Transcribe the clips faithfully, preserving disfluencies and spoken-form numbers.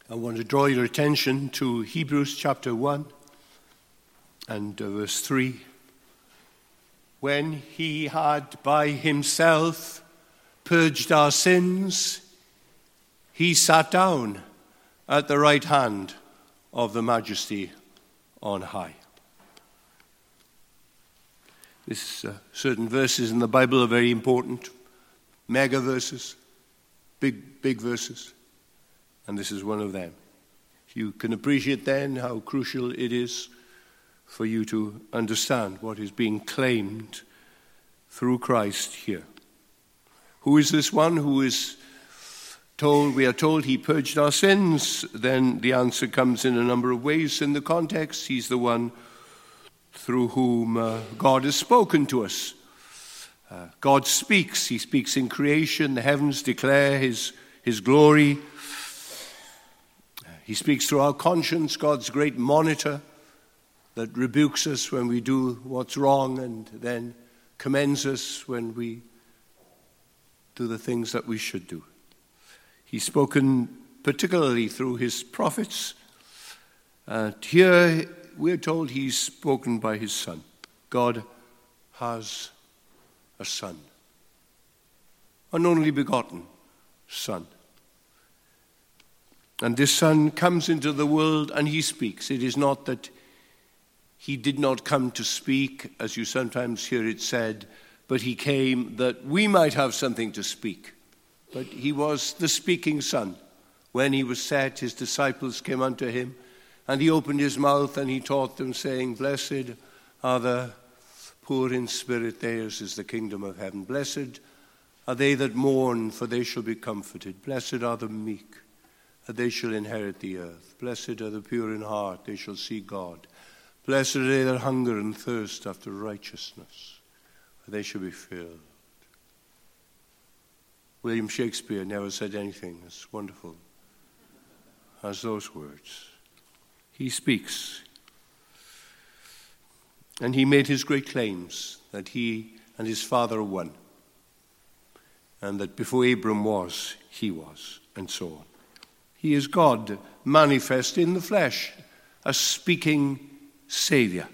I want to draw your attention to Hebrews chapter one and uh, verse three. When he had by himself purged our sins, he sat down at the right hand of the Majesty on high. This uh, certain verses in the Bible are very important, mega verses, big, big verses. And this is one of them. You can appreciate then how crucial it is for you to understand what is being claimed through Christ here. Who is this one who is told, we are told he purged our sins? Then the answer comes in a number of ways in the context. He's the one through whom uh, God has spoken to us. Uh, God speaks. He speaks in creation. The heavens declare his, his glory. He speaks through our conscience, God's great monitor that rebukes us when we do what's wrong and then commends us when we do the things that we should do. He's spoken particularly through his prophets. And here we're told he's spoken by his Son. God has a Son, an only begotten Son. And this Son comes into the world and he speaks. It is not that he did not come to speak, as you sometimes hear it said, but he came that we might have something to speak. But he was the speaking Son. When he was set, his disciples came unto him, and he opened his mouth and he taught them, saying, Blessed are the poor in spirit, theirs is the kingdom of heaven. Blessed are they that mourn, for they shall be comforted. Blessed are the meek, that they shall inherit the earth. Blessed are the pure in heart, they shall see God. Blessed are they that hunger and thirst after righteousness, for they shall be filled. William Shakespeare never said anything as wonderful as those words. He speaks. And he made his great claims that he and his Father are one, and that before Abram was, he was, and so on. He is God manifest in the flesh, a speaking Savior.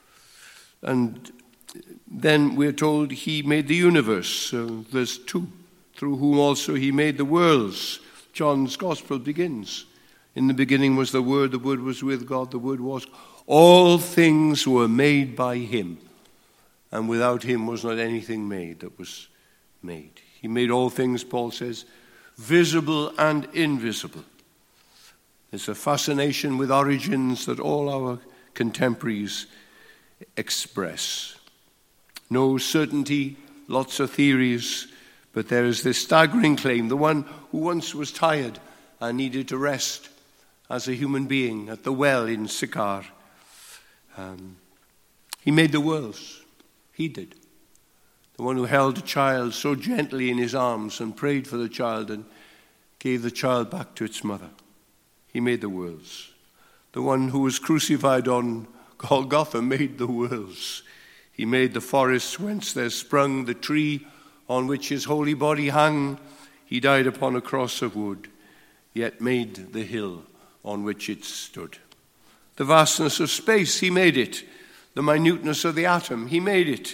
And then we're told he made the universe, uh, verse two, through whom also he made the worlds. John's Gospel begins. In the beginning was the Word, the Word was with God, the Word was. All things were made by him, and without him was not anything made that was made. He made all things, Paul says, visible and invisible. There's a fascination with origins that all our contemporaries express. No certainty, lots of theories, but there is this staggering claim. The one who once was tired and needed to rest as a human being at the well in Sychar. Um, he made the worlds. He did. The one who held a child so gently in his arms and prayed for the child and gave the child back to its mother. He made the worlds. The one who was crucified on Golgotha made the worlds. He made the forests whence there sprung the tree on which his holy body hung. He died upon a cross of wood, yet made the hill on which it stood. The vastness of space, he made it. The minuteness of the atom, he made it.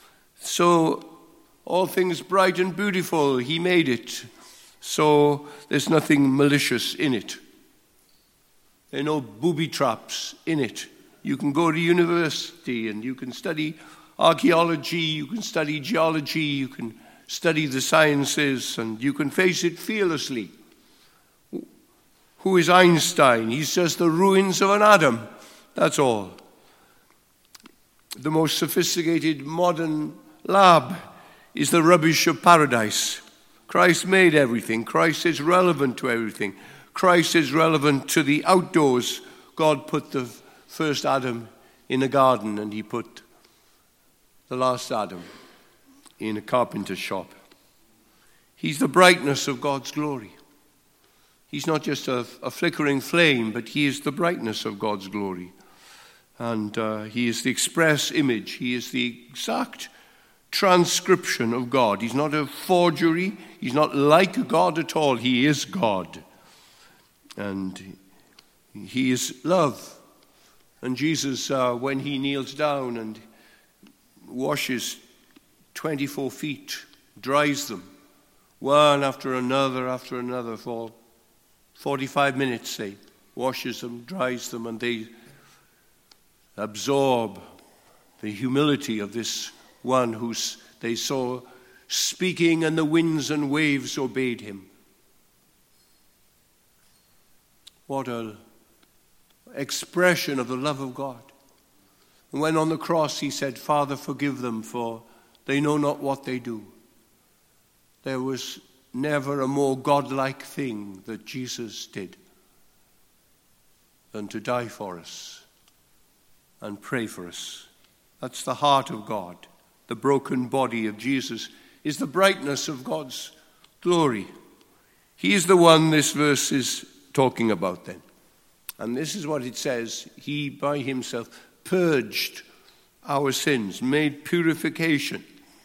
So all things bright and beautiful, he made it. So there's nothing malicious in it. There are no booby traps in it. You can go to university and you can study archaeology, you can study geology, you can study the sciences, and you can face it fearlessly. Who is Einstein? He's just the ruins of an atom. That's all. The most sophisticated modern lab is the rubbish of paradise. Christ made everything. Christ is relevant to everything. Christ is relevant to the outdoors. God put the first Adam in a garden, and he put the last Adam in a carpenter's shop. He's the brightness of God's glory. He's not just a, a flickering flame, but he is the brightness of God's glory. And uh, he is the express image. He is the exact transcription of God. He's not a forgery. He's not like God at all. He is God. And he is love. And Jesus, uh, when he kneels down and washes twenty-four feet, dries them, one after another after another for forty-five minutes, say, washes them, dries them, and they absorb the humility of this one who they saw speaking, and the winds and waves obeyed him. What an expression of the love of God. And when on the cross he said, Father, forgive them, for they know not what they do. There was never a more godlike thing that Jesus did than to die for us and pray for us. That's the heart of God. The broken body of Jesus is the brightness of God's glory. He is the one this verse is talking about then. And this is what it says. He by himself purged our sins, made purification.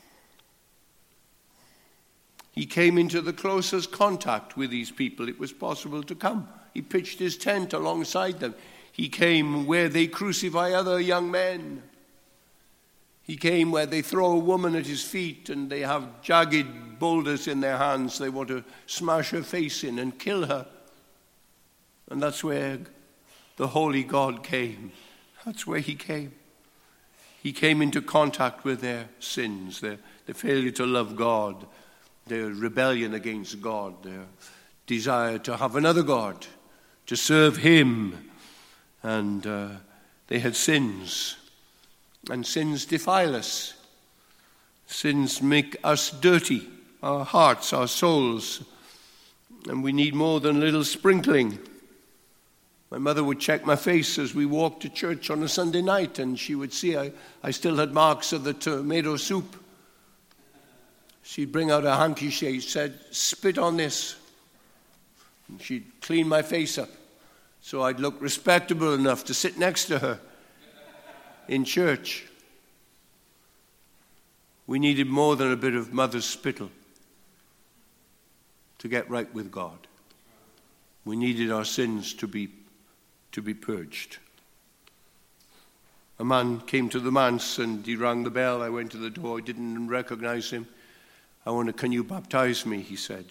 He came into the closest contact with these people it was possible to come. He pitched his tent alongside them. He came where they crucify other young men. He came where they throw a woman at his feet and they have jagged boulders in their hands. They want to smash her face in and kill her. And that's where the holy God came. That's where he came. He came into contact with their sins, their, their failure to love God, their rebellion against God, their desire to have another God, to serve him. And uh, they had sins. And sins defile us. Sins make us dirty, our hearts, our souls. And we need more than a little sprinkling. My mother would check my face as we walked to church on a Sunday night, and she would see I, I still had marks of the tomato soup. She'd bring out a hanky, she said, spit on this. And she'd clean my face up so I'd look respectable enough to sit next to her in church. We needed more than a bit of mother's spittle to get right with God. We needed our sins to be to be purged. A man came to the manse and he rang the bell. I went to the door. I didn't recognize him. I want to, can you baptize me? He said.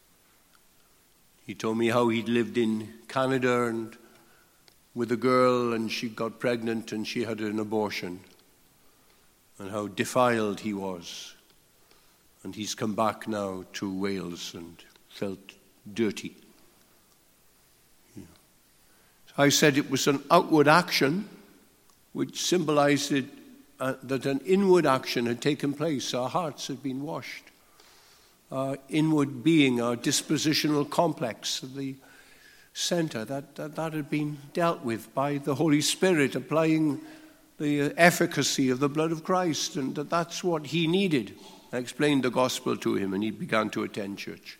He told me how he'd lived in Canada and with a girl, and she got pregnant and she had an abortion, and how defiled he was. And he's come back now to Wales and felt dirty. Yeah. So I said it was an outward action which symbolized it, uh, that an inward action had taken place. Our hearts had been washed. Our inward being, our dispositional complex, the center, that, that, that had been dealt with by the Holy Spirit, applying the efficacy of the blood of Christ, and that that's what he needed. I explained the gospel to him, and he began to attend church.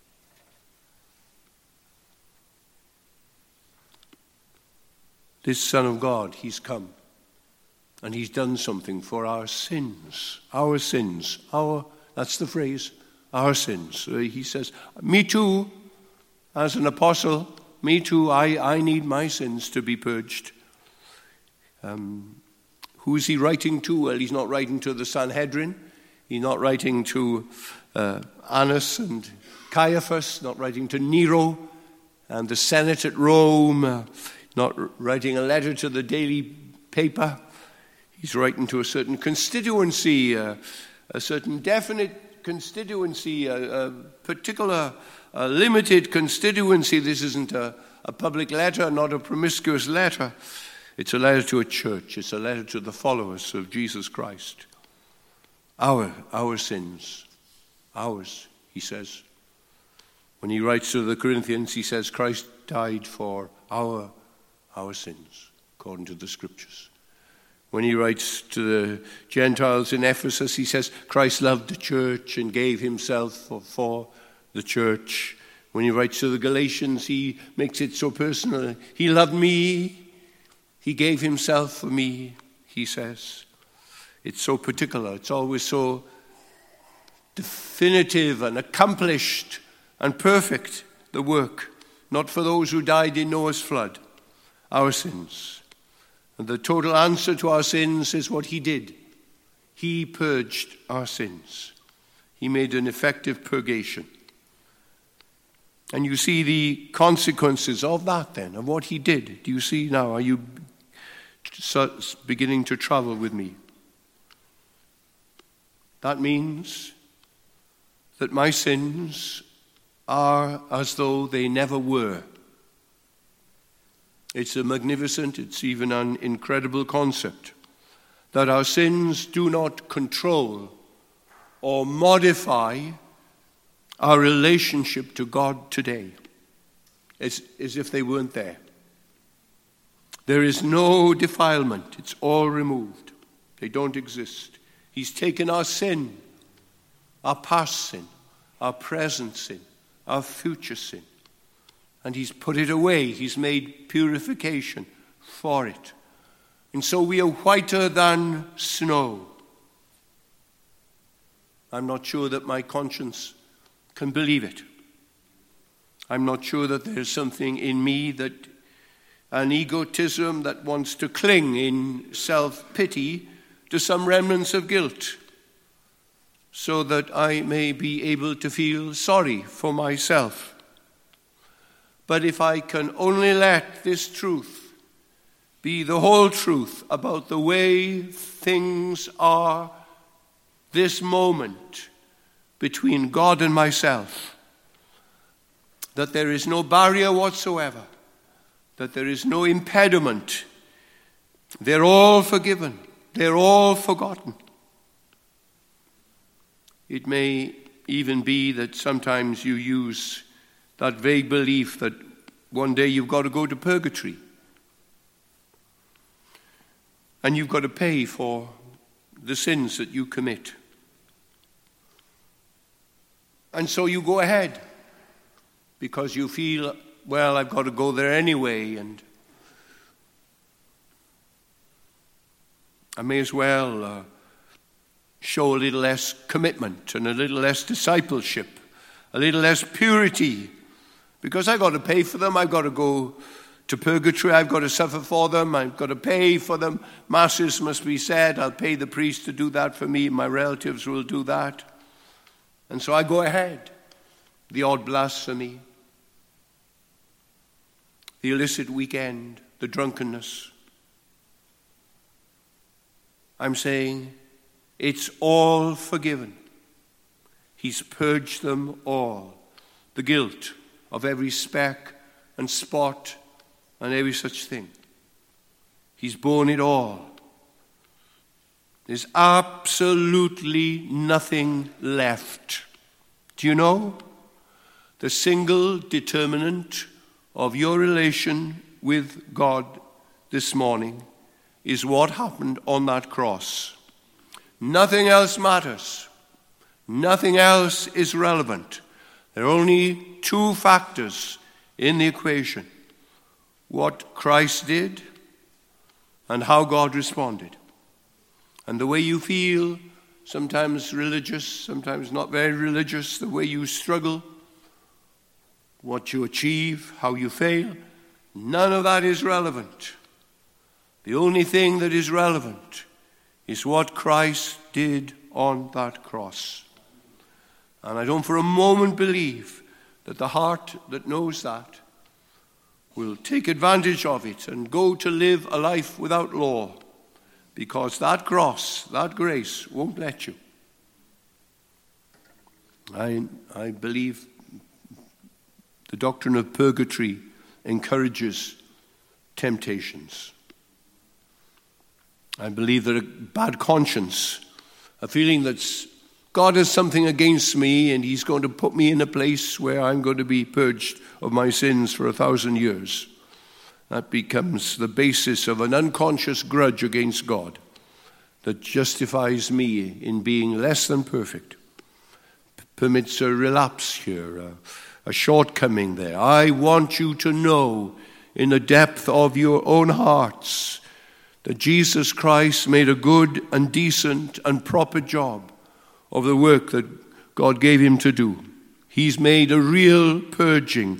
This Son of God, he's come, and he's done something for our sins, our sins, our, that's the phrase, our sins. Uh, he says, me too, as an apostle, me too, I, I need my sins to be purged. Um, who is he writing to? Well, he's not writing to the Sanhedrin. He's not writing to uh, Annas and Caiaphas, not writing to Nero and the Senate at Rome, uh, not writing a letter to the daily paper. He's writing to a certain constituency, uh, a certain definite constituency, a, a particular a limited constituency. This isn't a, a public letter, not a promiscuous letter. It's a letter to a church. It's a letter to the followers of Jesus Christ. Our, our sins, ours, he says. When he writes to the Corinthians, he says, Christ died for our, our sins, according to the scriptures. When he writes to the Gentiles in Ephesus, he says, Christ loved the church and gave himself for, for the church. When he writes to the Galatians, he makes it so personal. He loved me. He gave himself for me, he says. It's so particular. It's always so definitive and accomplished and perfect, the work. not for those who died in Noah's flood, our sins. And the total answer to our sins is what he did. He purged our sins. He made an effective purgation. And you see the consequences of that then, of what he did. Do you see now? Are you beginning to travel with me? That means that my sins are as though they never were. It's a magnificent, it's even an incredible concept, that our sins do not control or modify our relationship to God today. It's as if they weren't there. There is no defilement. It's all removed. They don't exist. He's taken our sin, our past sin, our present sin, our future sin, and he's put it away. He's made purification for it. And so we are whiter than snow. I'm not sure that my conscience can believe it. I'm not sure that there's something in me that an egotism that wants to cling in self-pity to some remnants of guilt so that I may be able to feel sorry for myself. But if I can only let this truth be the whole truth about the way things are this moment between God and myself, that there is no barrier whatsoever, that there is no impediment. They're all forgiven. They're all forgotten. It may even be that sometimes you use that vague belief that one day you've got to go to purgatory and you've got to pay for the sins that you commit. And so you go ahead because you feel, well, I've got to go there anyway, and I may as well uh, show a little less commitment and a little less discipleship, a little less purity, because I've got to pay for them. I've got to go to purgatory. I've got to suffer for them. I've got to pay for them. Masses must be said. I'll pay the priest to do that for me. My relatives will do that. And so I go ahead. The odd blasphemy, the illicit weekend, the drunkenness. I'm saying it's all forgiven. He's purged them all. The guilt of every speck and spot and every such thing. He's borne it all. There's absolutely nothing left. Do you know? The single determinant of your relation with God this morning is what happened on that cross. Nothing else matters. Nothing else is relevant. There are only two factors in the equation: what Christ did and how God responded. And the way you feel, sometimes religious, sometimes not very religious, the way you struggle, what you achieve, how you fail, none of that is relevant. The only thing that is relevant is what Christ did on that cross. And I don't for a moment believe that the heart that knows that will take advantage of it and go to live a life without law, because that cross, that grace won't let you. I, I believe the doctrine of purgatory encourages temptations. I believe that a bad conscience, a feeling that God has something against me and he's going to put me in a place where I'm going to be purged of my sins for a thousand years, that becomes the basis of an unconscious grudge against God that justifies me in being less than perfect, P- permits a relapse here, a, a shortcoming there. I want you to know in the depth of your own hearts that Jesus Christ made a good and decent and proper job of the work that God gave him to do. He's made a real purging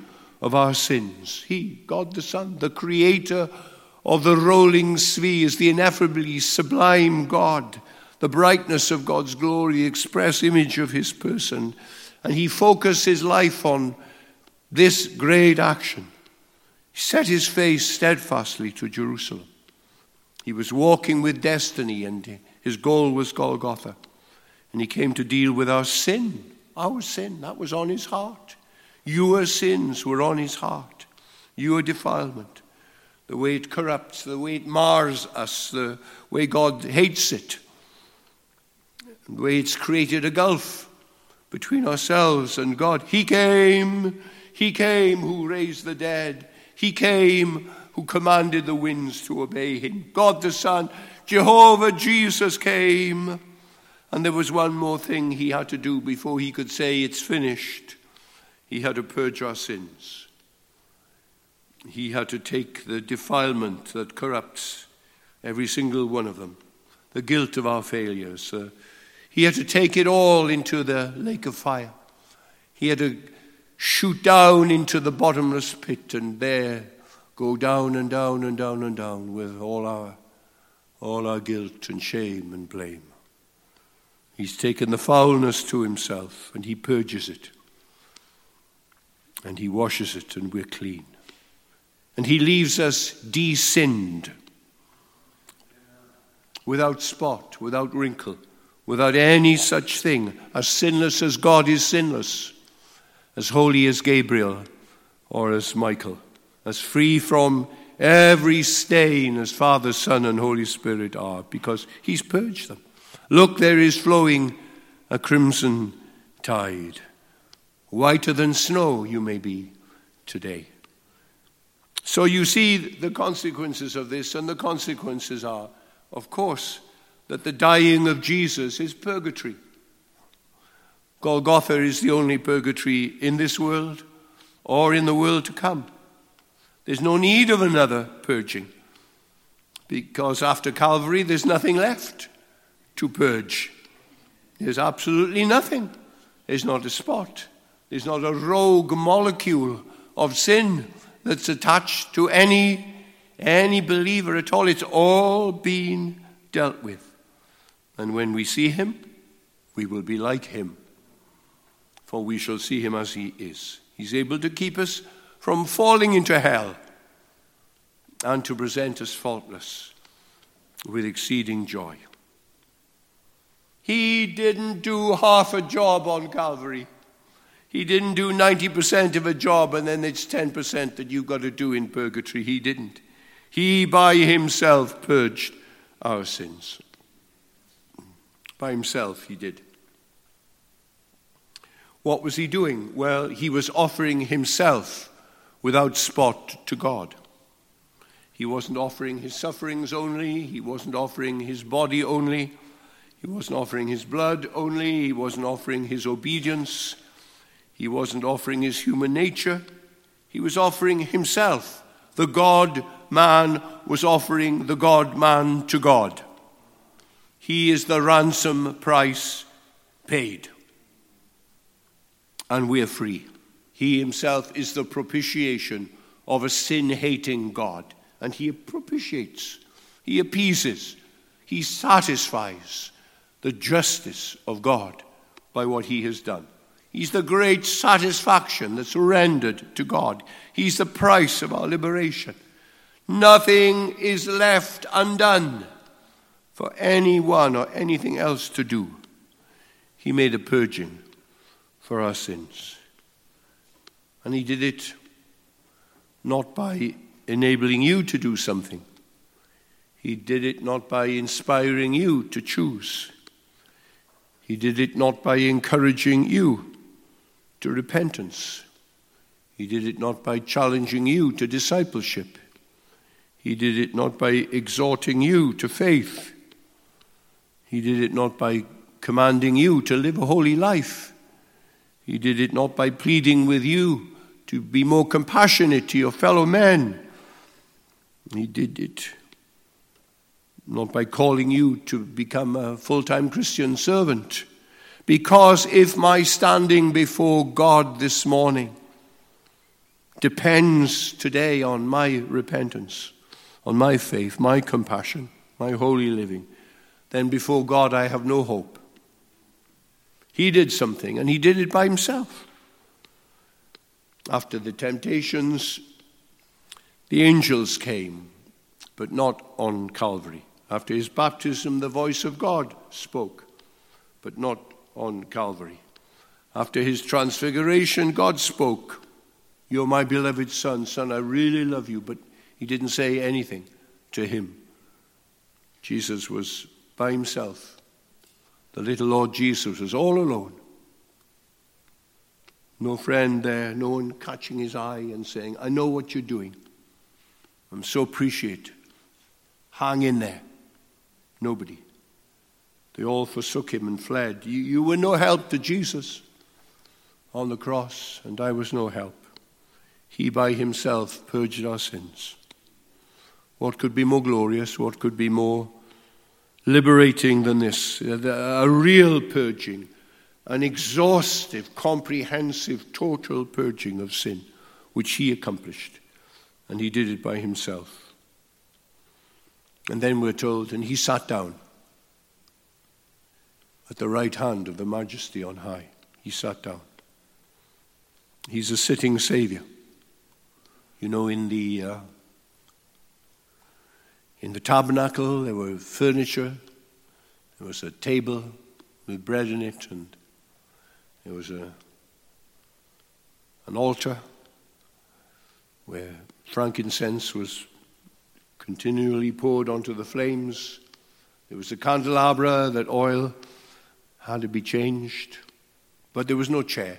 of our sins. He, God the Son, the creator of the rolling spheres, the ineffably sublime God, the brightness of God's glory, the express image of his person. And he focused his life on this great action. He set his face steadfastly to Jerusalem. He was walking with destiny, and his goal was Golgotha. And he came to deal with our sin, our sin. That was on his heart. Your sins were on his heart. Your defilement, the way it corrupts, the way it mars us, the way God hates it, the way it's created a gulf between ourselves and God. He came, he came who raised the dead. He came who commanded the winds to obey him. God the Son, Jehovah Jesus came. And there was one more thing he had to do before he could say it's finished. He had to purge our sins. He had to take the defilement that corrupts every single one of them, the guilt of our failures. Uh, he had to take it all into the lake of fire. He had to shoot down into the bottomless pit and there go down and down and down and down with all our, all our guilt and shame and blame. He's taken the foulness to himself and he purges it. And he washes it and we're clean. And he leaves us de-sinned, without spot, without wrinkle, without any such thing, as sinless as God is sinless, as holy as Gabriel or as Michael, as free from every stain as Father, Son, and Holy Spirit are, because he's purged them. Look, there is flowing a crimson tide. Whiter than snow you may be today. So you see the consequences of this, and the consequences are, of course, that the dying of Jesus is purgatory. Golgotha is the only purgatory in this world or in the world to come. There's no need of another purging, because after Calvary there's nothing left to purge. There's absolutely nothing. There's not a spot. There's not a rogue molecule of sin that's attached to any, any believer at all. It's all been dealt with. And when we see him, we will be like him, for we shall see him as he is. He's able to keep us from falling into hell and to present us faultless with exceeding joy. He didn't do half a job on Calvary. He didn't do ninety percent of a job and then it's ten percent that you've got to do in purgatory. He didn't. He by himself purged our sins. By himself he did. What was he doing? Well, he was offering himself without spot to God. He wasn't offering his sufferings only. He wasn't offering his body only. He wasn't offering his blood only. He wasn't offering his obedience. He wasn't offering his human nature. He was offering himself. The God-man was offering the God-man to God. He is the ransom price paid. And we are free. He himself is the propitiation of a sin-hating God. And he propitiates, he appeases, he satisfies the justice of God by what he has done. He's the great satisfaction that's rendered to God. He's the price of our liberation. Nothing is left undone for anyone or anything else to do. He made a purging for our sins. And he did it not by enabling you to do something. He did it not by inspiring you to choose. He did it not by encouraging you to repentance. He did it not by challenging you to discipleship. He did it not by exhorting you to faith. He did it not by commanding you to live a holy life. He did it not by pleading with you to be more compassionate to your fellow men. He did it not by calling you to become a full-time Christian servant. Because if my standing before God this morning depends today on my repentance, on my faith, my compassion, my holy living, then before God I have no hope. He did something, and he did it by himself. After the temptations, the angels came, but not on Calvary. After his baptism, the voice of God spoke, but not on Calvary. After his transfiguration, God spoke. You're my beloved son. Son, I really love you. But he didn't say anything to him. Jesus was by himself. The little Lord Jesus was all alone. No friend there, no one catching his eye and saying, I know what you're doing. I'm so appreciative. Hang in there. Nobody. They all forsook him and fled. You, you were no help to Jesus on the cross, and I was no help. He by himself purged our sins. What could be more glorious? What could be more liberating than this? A real purging, an exhaustive, comprehensive, total purging of sin, which he accomplished. And he did it by himself. And then we're told, and he sat down at the right hand of the Majesty on high. He sat down. He's a sitting Savior. You know, in the uh, in the tabernacle, there were furniture. There was a table with bread in it, and there was a an altar where frankincense was continually poured onto the flames. There was a candelabra that oil had to be changed, but there was no chair.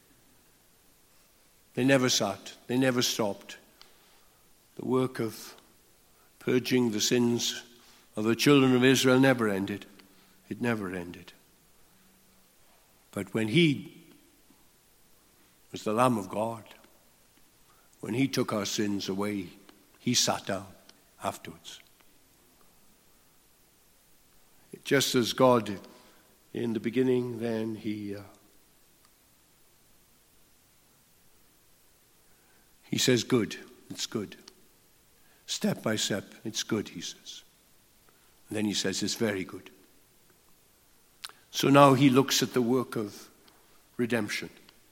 They never sat. They never stopped. The work of purging the sins of the children of Israel never ended. It never ended. But when he was the Lamb of God, when he took our sins away, he sat down afterwards. Just as God in the beginning, then he uh, he says, good, it's good. Step by step, it's good, he says. And then he says, it's very good. So now he looks at the work of redemption,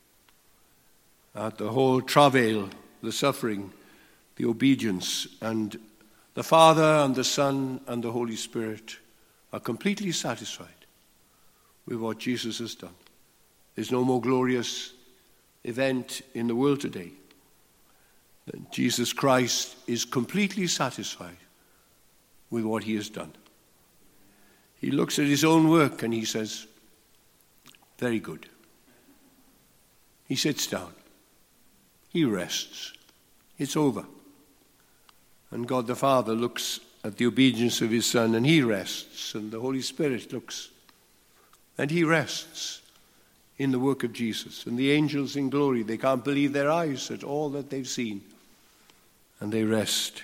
at the whole travail, the suffering, the obedience, and the Father and the Son and the Holy Spirit are completely satisfied with what Jesus has done. There's no more glorious event in the world today than Jesus Christ is completely satisfied with what he has done. He looks at his own work and he says, very good. He sits down. He rests. It's over. And God the Father looks at the obedience of his Son and he rests. And the Holy Spirit looks and he rests in the work of Jesus. And the angels in glory, they can't believe their eyes at all that they've seen. And they rest.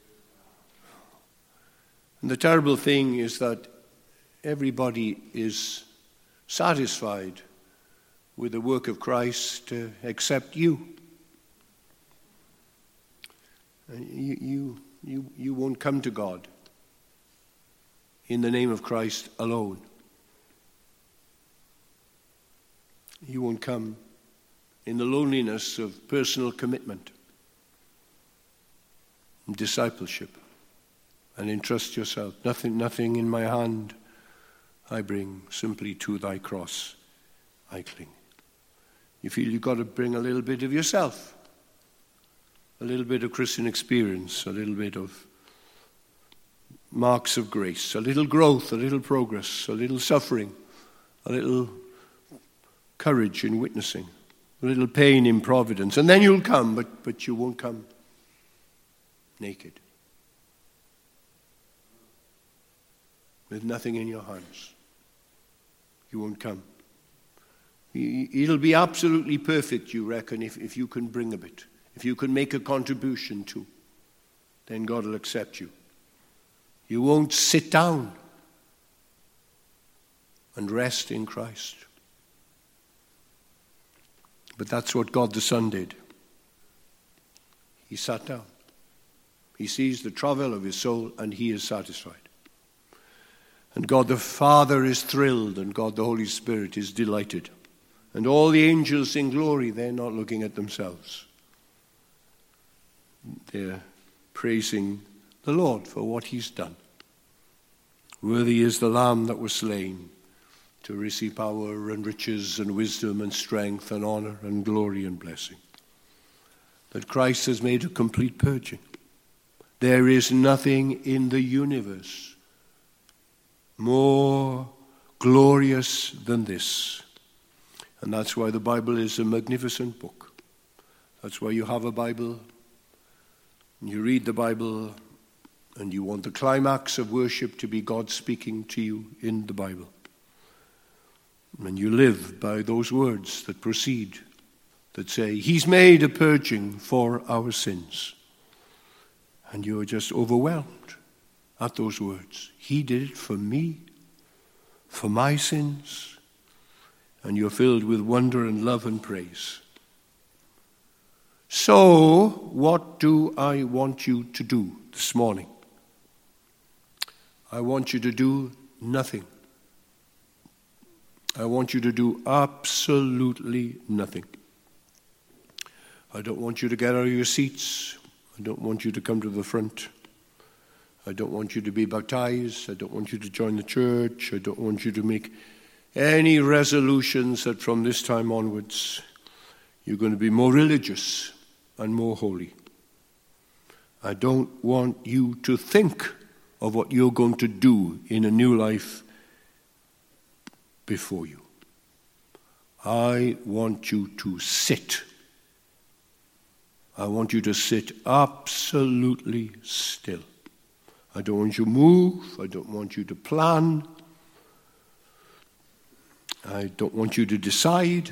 And the terrible thing is that everybody is satisfied with the work of Christ uh, except you. And you, you, you, you won't come to God in the name of Christ alone. You won't come in the loneliness of personal commitment and discipleship and entrust yourself. Nothing, nothing in my hand I bring, simply to thy cross I cling. You feel you've got to bring a little bit of yourself, a little bit of Christian experience, a little bit of marks of grace, a little growth, a little progress, a little suffering, a little courage in witnessing, a little pain in providence, and then you'll come, but, but you won't come naked, with nothing in your hands. You won't come. It'll be absolutely perfect, you reckon, if, if you can bring a bit, if you can make a contribution to, then God will accept you. You won't sit down and rest in Christ. But that's what God the Son did. He sat down. He sees the travail of his soul, and he is satisfied. And God the Father is thrilled, and God the Holy Spirit is delighted. And all the angels in glory, they're not looking at themselves. They're praising the Lord for what he's done. Worthy is the Lamb that was slain to receive power and riches and wisdom and strength and honor and glory and blessing. That Christ has made a complete purging. There is nothing in the universe more glorious than this. And that's why the Bible is a magnificent book. That's why you have a Bible, and you read the Bible, and you want the climax of worship to be God speaking to you in the Bible. And you live by those words that proceed, that say, he's made a purging for our sins. And you're just overwhelmed at those words. He did it for me, for my sins. And you're filled with wonder and love and praise. So, what do I want you to do this morning? I want you to do nothing. I want you to do absolutely nothing. I don't want you to get out of your seats. I don't want you to come to the front. I don't want you to be baptized. I don't want you to join the church. I don't want you to make any resolutions that from this time onwards you're going to be more religious and more holy. I don't want you to think of what you're going to do in a new life before you. I want you to sit. I want you to sit absolutely still. I don't want you to move. I don't want you to plan. I don't want you to decide.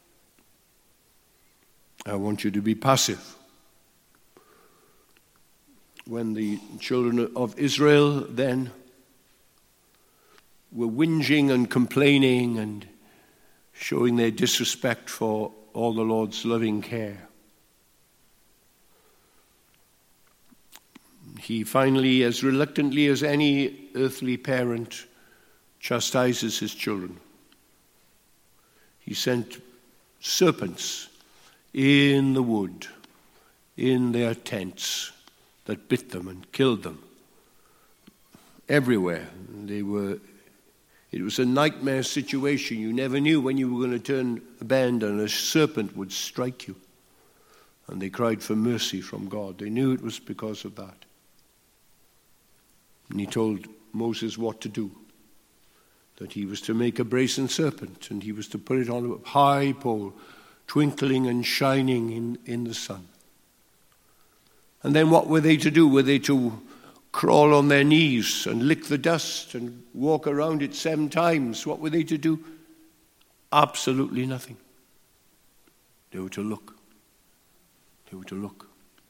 I want you to be passive. When the children of Israel then were whinging and complaining and showing their disrespect for all the Lord's loving care, he finally, as reluctantly as any earthly parent, chastises his children. He sent serpents in the wood, in their tents, that bit them and killed them. Everywhere. They were. It was a nightmare situation. You never knew when you were going to turn a bend and a serpent would strike you. And they cried for mercy from God. They knew it was because of that. And he told Moses what to do. That he was to make a brazen serpent, and he was to put it on a high pole, twinkling and shining in, in the sun. And then what were they to do? Were they to crawl on their knees and lick the dust and walk around it seven times? What were they to do? Absolutely nothing. They were to look. They were to look.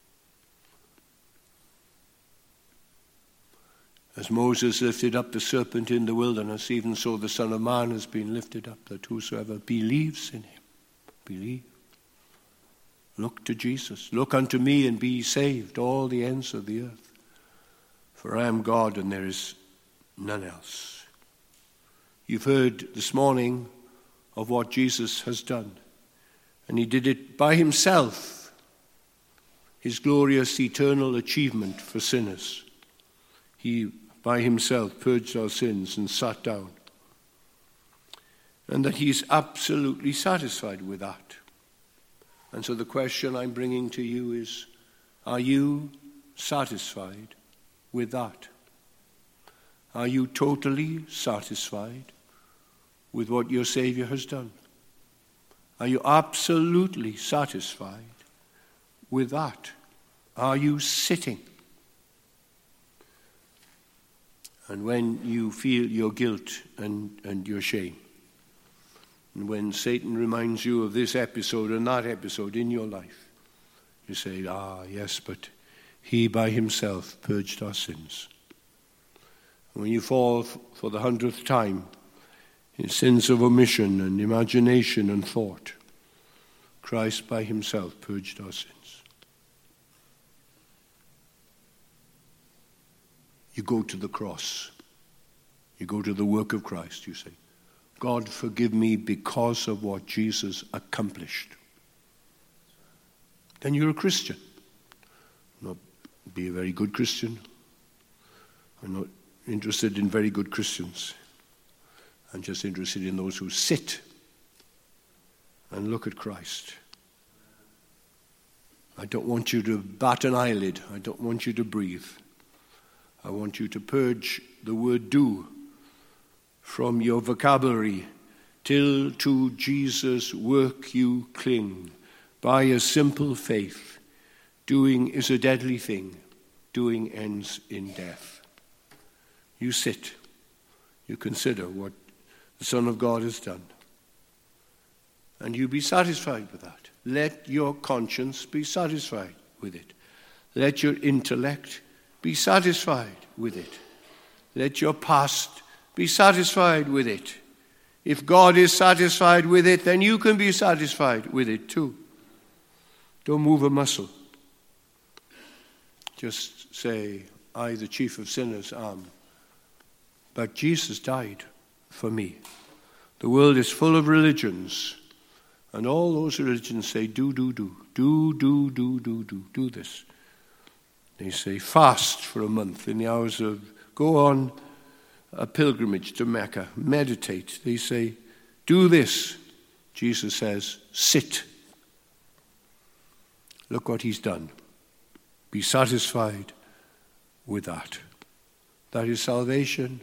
As Moses lifted up the serpent in the wilderness, even so the Son of Man has been lifted up, that whosoever believes in him, believe. Look to Jesus. Look unto me and be saved, all the ends of the earth. For I am God and there is none else. You've heard this morning of what Jesus has done. And he did it by himself. His glorious eternal achievement for sinners. He by himself purged our sins and sat down. And that he's absolutely satisfied with that. And so the question I'm bringing to you is, are you satisfied with that? Are you totally satisfied with what your Savior has done? Are you absolutely satisfied with that? Are you sitting? And when you feel your guilt and, and your shame, and when Satan reminds you of this episode and that episode in your life, you say, ah, yes, but he by himself purged our sins. And when you fall for the hundredth time in sins of omission and imagination and thought, Christ by himself purged our sins. you go to the cross. You go to the work of Christ, you say, God, forgive me because of what Jesus accomplished. Then you're a Christian. Not be a very good Christian. I'm not interested in very good Christians. I'm just interested in those who sit and look at Christ. I don't want you to bat an eyelid. I don't want you to breathe. I want you to purge the word do from your vocabulary, till to Jesus' work you cling. By a simple faith, doing is a deadly thing. Doing ends in death. You sit. You consider what the Son of God has done. And you be satisfied with that. Let your conscience be satisfied with it. Let your intellect be satisfied with it. Let your past be satisfied with it. If God is satisfied with it, then you can be satisfied with it too. Don't move a muscle. Just say, I, the chief of sinners, am. But Jesus died for me. The world is full of religions. And all those religions say, do, do, do. Do, do, do, do, do. Do this. They say, fast for a month in the hours of, go on a pilgrimage to Mecca, meditate. They say, do this. Jesus says, sit. Look what he's done. Be satisfied with that. That is salvation.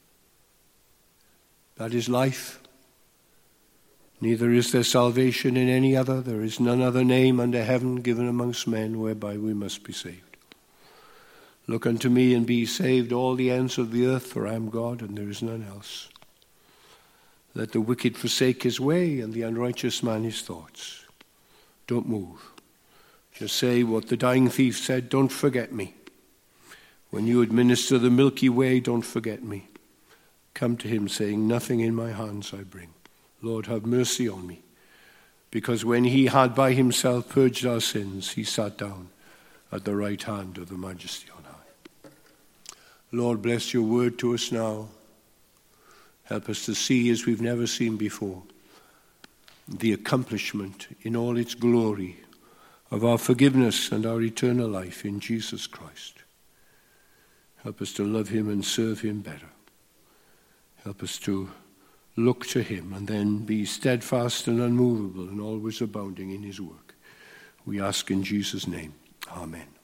That is life. Neither is there salvation in any other. There is none other name under heaven given amongst men whereby we must be saved. Look unto me and be saved, all the ends of the earth, for I am God and there is none else. Let the wicked forsake his way and the unrighteous man his thoughts. Don't move. Just say what the dying thief said, don't forget me. When you administer the Milky Way, don't forget me. Come to him saying, nothing in my hands I bring. Lord, have mercy on me. Because when he had by himself purged our sins, he sat down at the right hand of the Majesty on high. Lord, bless your word to us now. Help us to see as we've never seen before the accomplishment in all its glory of our forgiveness and our eternal life in Jesus Christ. Help us to love him and serve him better. Help us to look to him and then be steadfast and unmovable and always abounding in his work. We ask in Jesus' name. Amen.